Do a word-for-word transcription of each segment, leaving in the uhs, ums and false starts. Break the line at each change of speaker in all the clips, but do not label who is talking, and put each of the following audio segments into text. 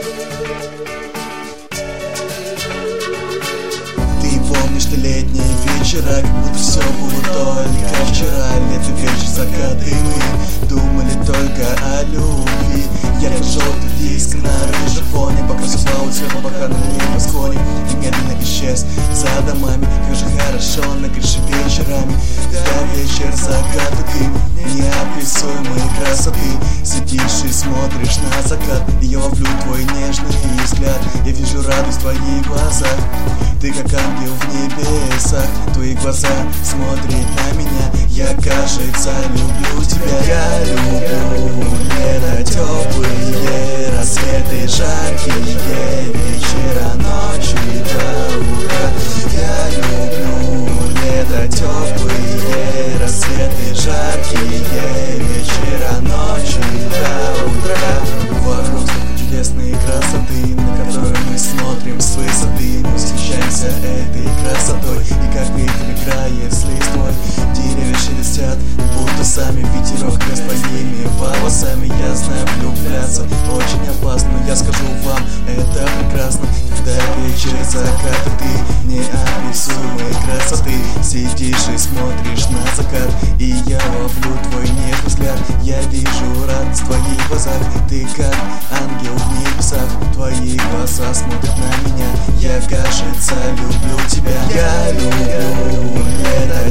Ты помнишь ты летние вечера, как будто все было только вчера. Лето, вечер, закат, и мы думали только о любви. Ярко желтый диск на рыжем фоне, пока все спало цветом, пока на небосклоне и медленно исчез за домами. Как же хорошо на крыше вечерами, когда вечер, закат, и ты неописуемой красоты. Сидишь и смотришь на закат, и я ловлю твой нежный взгляд. Я вижу радость в твоих глазах, ты как ангел в небесах. Твои глаза смотрят на меня, я, кажется, люблю тебя. Я люблю лето, теплые рассветы, жаркие вечера, ночи до утра. Я люблю лето, теплые рассветы, жаркие вечера, ночи до утра. Вокруг столько чудесной красоты, на которую мы смотрим с высоты. Мы восхищаемся этой красотой, и как ветер играет с листвой. Деревья шелестят, будто сами ветерок с твоими волосами. Я знаю, влюбляться очень опасно, но я скажу вам, это прекрасно. Когда вечер, закат, и ты неописуемой красоты. Сидишь и смотришь на закат, и я ловлю твой нежный взгляд. Я вижу радость в твоих глазах, ты как ангел в небесах. Твои глаза смотрят на меня, я, кажется, люблю тебя. Я люблю лето,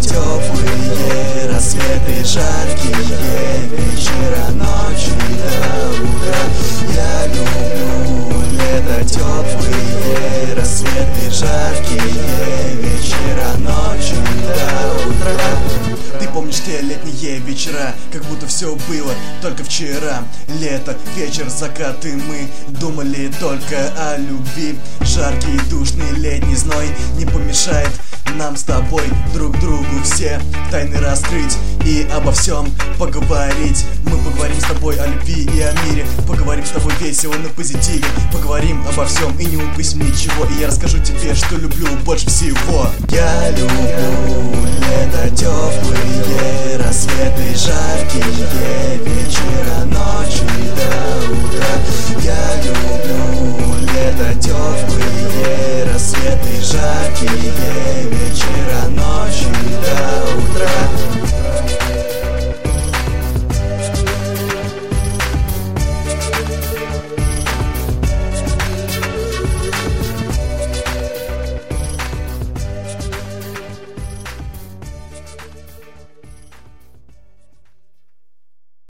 теплые рассветы, жаркие вечера, ночи до утра. Я люблю лето, теплые рассветы, жаркие вечера, ночи до утра. Ты помнишь те летние вечера, как будто все было только вчера. Лето, вечер, закат, и мы думали только о любви. Жаркий, душный летний зной не помешает нам с тобой друг другу все тайны раскрыть и обо всем поговорить. Мы поговорим с тобой о любви и о мире, поговорим с тобой весело на позитиве, поговорим обо всем и не упустим ничего. И я расскажу тебе, что люблю больше всего. Я люблю лето, теплые рассветы, жаркие вечера, ночи до утра. Я люблю лето, теплые рассветы, жаркие вечера, ночи до